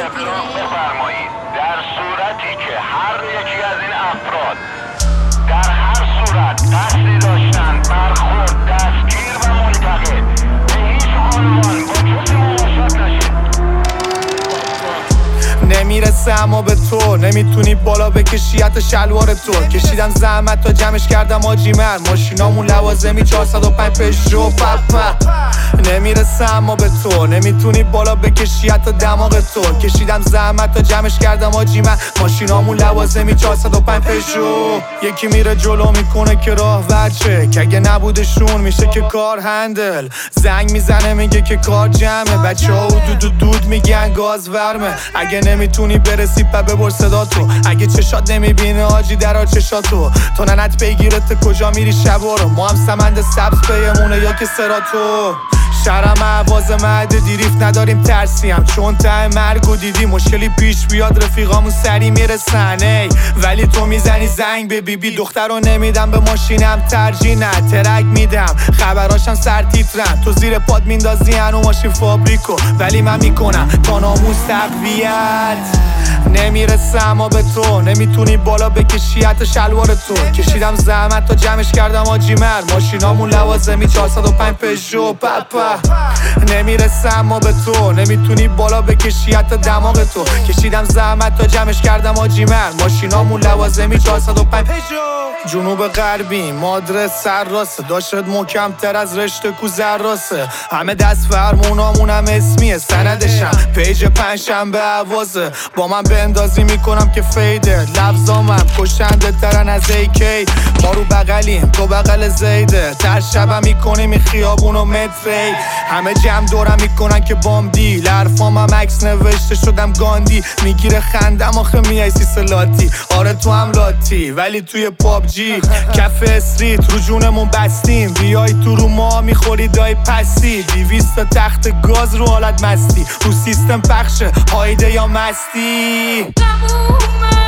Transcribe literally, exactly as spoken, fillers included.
احترام بفرمایید. در صورتی که هر یکی از این افراد در هر صورت قصدی داشتن برخورد، دستگیر و منتقل به هیچ عنوان با کسی مماشات نشید. نمیرسه اما به تو نمیتونی بالا بکشی حتی شلوار تو. کشیدم زحمت تا جمعش کردم آجی من، ماشینامون لوازمی چهارصد و پنج پژو پپا. نمیرسه اما به تو نمیتونی بالا بکشی حتی دماغ تو. کشیدم زحمت تا جمعش کردم آجی من، ماشینامون لوازمی چهارصد و پنج پژو. یکی میره جلو میکنه که راه ورچه، که اگه نبودشون میشه که کار هندل. زنگ میزنه میگه که کار جمعه، بچه ها دود دود دود میگن گاز ورمه. اگه نمیتونی برسی پا ببر صداتو، اگه چشات نمیبینه آجی درا چشاتو. تو ننت بگیرت کجا میری شبا رو، ما هم سمند سبز پیمونه یا که سراتو. شرم عواز مهد دیریف نداریم ترسیم، چون ته مرگ و دیدی مشکلی پیش بیاد رفیقامون سری میرسن. ای ولی تو میزنی زنگ به بیبی، دختر رو نمیدم به ماشینم ترجیح نه، ترک میدم خبراشم سر تیترن. تو زیر پاد میندازی هنو ماشین فابریکو، ولی من میکنم تا ناموس تقویت. نمیرسه اما به تو نمیتونی بالا بکشی حتی شلوار تو. کشیدم زحمت تا جمعش کردم آجی من، ماشینامون لوازمی چهارصد و پنج پژو پپا. نمیرسه اما به تو نمیتونی بالا بکشی حتی دماغ تو. کشیدم زحمت تا جمعش کردم آجی من، ماشینامون لوازمی چهارصد و پنج پژو. جنوب غربی مادرس سر راسه، داشت محکم تر از رشته کو زراسه. همه دست فرمونامون هم اسمیه، سندشم پیج پنجشنبه عوازه. با من بندازی میکنم که فیده، لفظامم کشنده ترن از ایکی. ما رو بغلیم تو بغل زیده، تر شبم میکنیم این خیابونو متری. همه جمع دورم میکنن که بامدی، لرفام هم عکس نوشته شدم گاندی. میگیره خندم آخه میای سیس لاتی، آره تو هم لاتی ولی توی پابجی. کف استریت رو جونمون بستیم، بیای تو رو ما میخوری دای پستی. دیویست تا تخت گاز رو حالت مستی، رو سیستم پخشه هایده یا مستی.